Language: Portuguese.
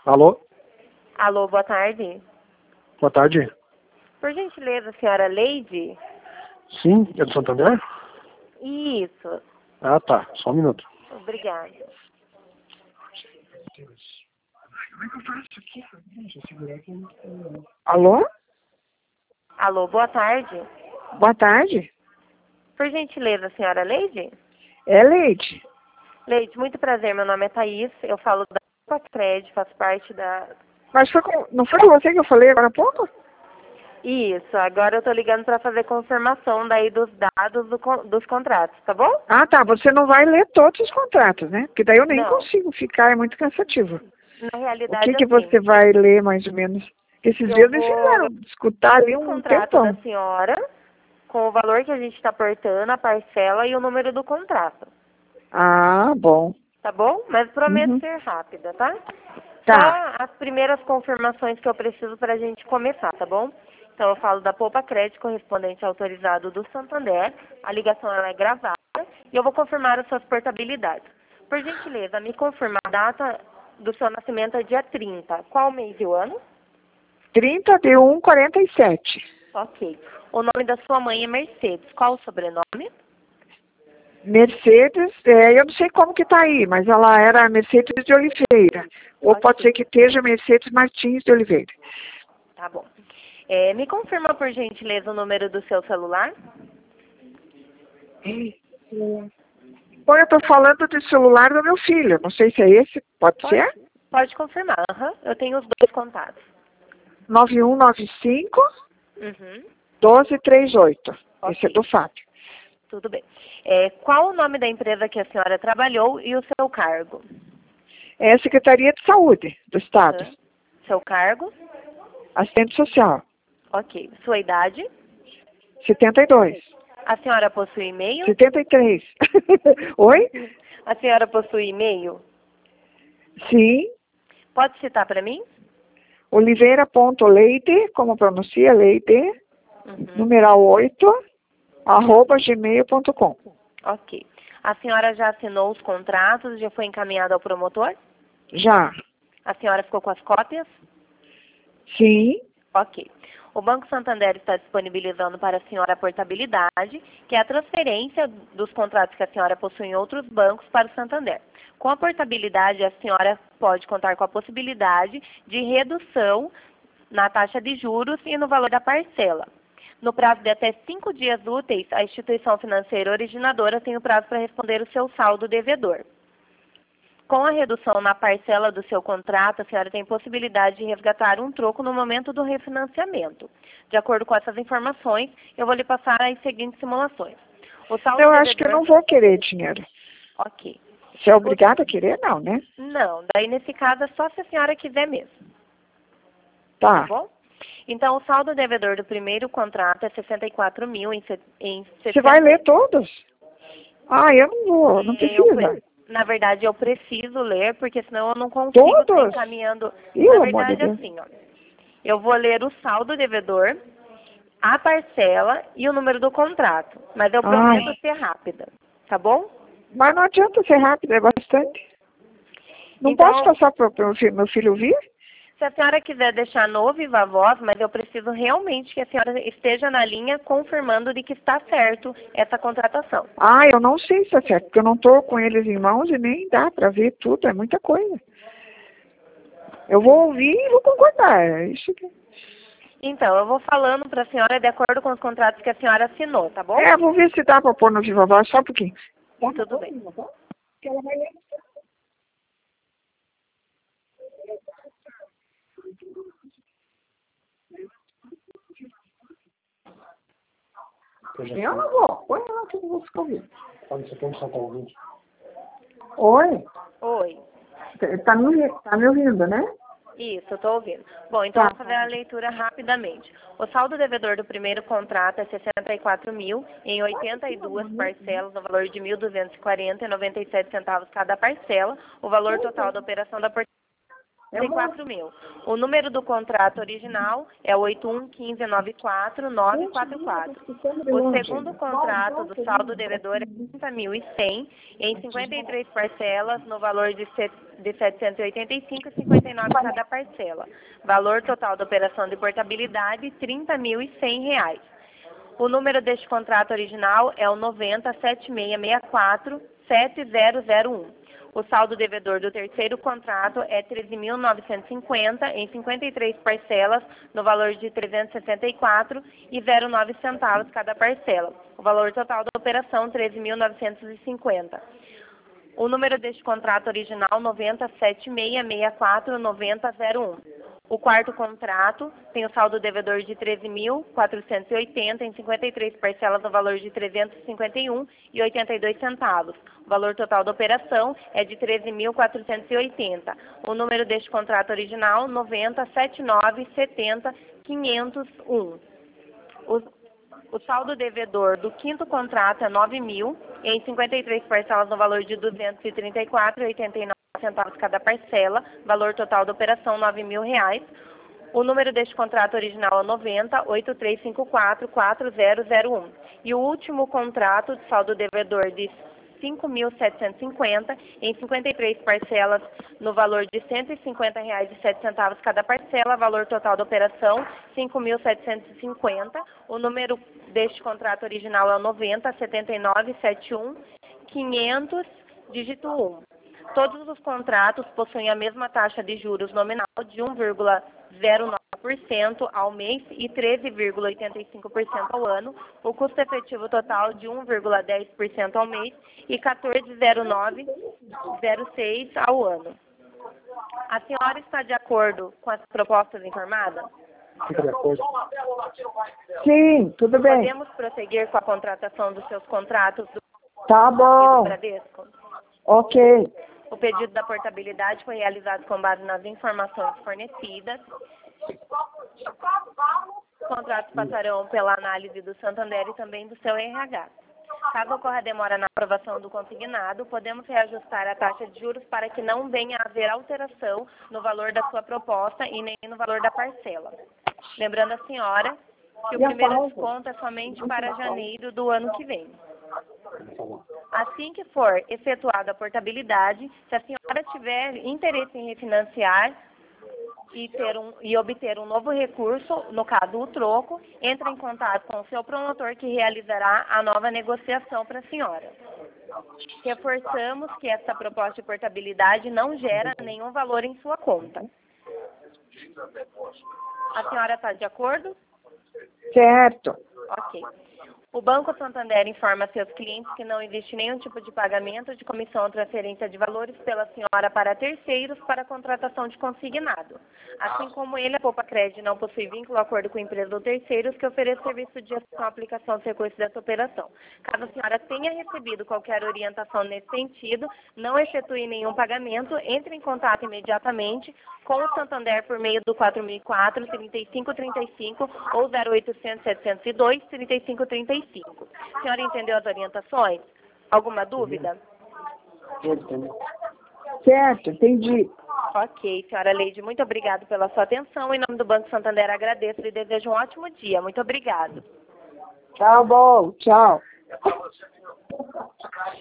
Alô? Alô, boa tarde. Boa tarde. Por gentileza, senhora Leide? Sim, é do Santander? Isso. Ah, tá. Só um minuto. Obrigada. Como é que eu faço aqui? Deixa eu segurar aqui. Alô? Alô, boa tarde. Boa tarde. Por gentileza, senhora Leide? É Leide. Leide, muito prazer. Meu nome é Thaís. Eu falo da Cred, faço parte da... Mas não foi com você que eu falei agora há pouco? Isso. Agora eu tô ligando para fazer confirmação daí dos dados dos contratos, tá bom? Ah, tá. Você não vai ler todos os contratos, né? Porque daí eu nem Não. consigo ficar, é muito cansativo. Na O realidade, que assim, você vai ler mais ou menos? Esses eu dias eles vou fizeram escutar ali o um contrato tempão. da senhora com o valor que a gente está aportando, a parcela e o número do contrato. Ah, bom. Tá bom? Mas prometo Uhum. ser rápida, tá? Tá. Só as primeiras confirmações que eu preciso para a gente começar, tá bom? Então eu falo da Poupa Crédito, correspondente autorizado do Santander. A ligação ela é gravada e eu vou confirmar as suas portabilidades. Por gentileza, me confirma a data do seu nascimento é dia 30. Qual mês e o ano? 30/1/47. Ok. O nome da sua mãe é Mercedes. Qual o sobrenome? Mercedes, eu não sei como que tá aí, mas ela era Mercedes de Oliveira. Ou Ok. pode ser que esteja Mercedes Martins de Oliveira. Tá bom. Me confirma, por gentileza, o número do seu celular? Bom, eu estou falando do celular do meu filho. Não sei se é esse. Pode ser? Pode confirmar. Aham. Eu tenho os dois contatos. 9195 Uhum. 1238. Esse é Ok. do Fábio. Tudo bem. Qual o nome da empresa que a senhora trabalhou e o seu cargo? É a Secretaria de Saúde do Estado. Aham. Seu cargo? Assistente social. Ok. Sua idade? 72. A senhora possui e-mail? 73. Oi? A senhora possui e-mail? Sim. Pode citar para mim? Oliveira.leite, como pronuncia, leite, Uhum. numeral 8, @gmail.com. Ok. A senhora já assinou os contratos? Já foi encaminhada ao promotor? Já. A senhora ficou com as cópias? Sim. Ok. O Banco Santander está disponibilizando para a senhora a portabilidade, que é a transferência dos contratos que a senhora possui em outros bancos para o Santander. Com a portabilidade, a senhora pode contar com a possibilidade de redução na taxa de juros e no valor da parcela. No prazo de até 5 dias úteis, a instituição financeira originadora tem o prazo para responder o seu saldo devedor. Com a redução na parcela do seu contrato, a senhora tem possibilidade de resgatar um troco no momento do refinanciamento. De acordo com essas informações, eu vou lhe passar as seguintes simulações. O saldo Eu devedor... acho que eu não vou querer dinheiro. Ok. Você é obrigada a querer? Não, né? Não, daí nesse caso é só se a senhora quiser mesmo. Tá Tá. bom? Então, o saldo devedor do primeiro contrato é 64 mil em Você vai ler todos? Ah, eu não vou, não precisa. Na verdade, eu preciso ler, porque senão eu não consigo estar Todos? encaminhando. Pelo Na amor de verdade, Deus. assim, ó. Eu vou ler o saldo devedor, a parcela e o número do contrato. Mas eu prometo Ai, ser rápida. Tá bom? mas não adianta ser rápido, é bastante. Não Então, posso passar para o meu filho ouvir? se a senhora quiser deixar no viva voz, mas eu preciso realmente que a senhora esteja na linha confirmando de que está certo essa contratação. Ah, eu não sei se é certo, porque eu não estou com eles em mãos e nem dá para ver tudo, é muita coisa. Eu vou ouvir e vou concordar, é isso que... Então, eu vou falando para a senhora de acordo com os contratos que a senhora assinou, tá bom? Vou ver se dá para pôr no viva voz, só um pouquinho. Tudo bem. Que ela vai ler. Eu não vou, põe lá que eu não vou ficar ouvindo. Olha, você tem que soltar o vídeo. Oi? Oi. Tá me ouvindo, né? Isso, eu estou ouvindo. Bom, então Tá. vou fazer a leitura rapidamente. O saldo devedor do primeiro contrato é 64 mil em 82 parcelas, no valor de 1.240,97 centavos cada parcela. O valor total da operação da portaria é 64 mil. O número do contrato original é 811594-944. O segundo contrato do saldo devedor é 30.100 em 53 parcelas, no valor de de R$ 785,59 cada parcela. Valor total da operação de portabilidade, R$ 30.100. O número deste contrato original é o 9076647001. O saldo devedor do terceiro contrato é R$ 13.950 em 53 parcelas, no valor de R$ 364,09 cada parcela. O valor total da operação, R$ 13.950. O número deste contrato original, 9076649001. O quarto contrato tem o saldo devedor de R$ 13.480 em 53 parcelas no valor de R$ 351,82. O valor total da operação é de R$ 13.480. O número deste contrato original, 907970-501. O saldo devedor do quinto contrato é R$ 9.000 em 53 parcelas no valor de R$ 234,89 cada parcela, valor total da operação R$ 9.000. O número deste contrato original é 9083544001. E o último contrato de saldo devedor de R$ 5.750 em 53 parcelas no valor de R$ 150,07 cada parcela, valor total da operação R$ 5.750. O número deste contrato original é o 907971-500, dígito 1. Todos os contratos possuem a mesma taxa de juros nominal de 1,09% ao mês e 13,85% ao ano, o custo efetivo total de 1,10% ao mês e 14,0906 ao ano. A senhora está de acordo com as propostas informadas? Fica de acordo. Sim, tudo bem. Podemos prosseguir com a contratação dos seus contratos do Tá bom. Bradesco? Ok. O pedido da portabilidade foi realizado com base nas informações fornecidas. Os contratos passarão pela análise do Santander e também do seu RH. Caso ocorra demora na aprovação do consignado, podemos reajustar a taxa de juros para que não venha a haver alteração no valor da sua proposta e nem no valor da parcela. Lembrando a senhora que o primeiro desconto é somente para janeiro do ano que vem. Assim que for efetuada a portabilidade, se a senhora tiver interesse em refinanciar e obter um novo recurso, no caso o troco, entre em contato com o seu promotor que realizará a nova negociação para a senhora. Reforçamos que esta proposta de portabilidade não gera nenhum valor em sua conta. A senhora está de acordo? Certo. Ok. O Banco Santander informa a seus clientes que não existe nenhum tipo de pagamento de comissão ou transferência de valores pela senhora para terceiros para a contratação de consignado. Assim como ele, a Poupa Cred não possui vínculo ou acordo com empresas ou terceiros que ofereçam serviço de gestão ou aplicação dos recursos dessa operação. Caso a senhora tenha recebido qualquer orientação nesse sentido, não efetue nenhum pagamento, entre em contato imediatamente com o Santander por meio do 4004-3535 ou 0800-702-3535. A senhora entendeu as orientações? Alguma dúvida? Certo, entendi. Ok, senhora Leide, muito obrigada pela sua atenção. Em nome do Banco Santander, agradeço e desejo um ótimo dia. Muito obrigado. Tá bom, tchau.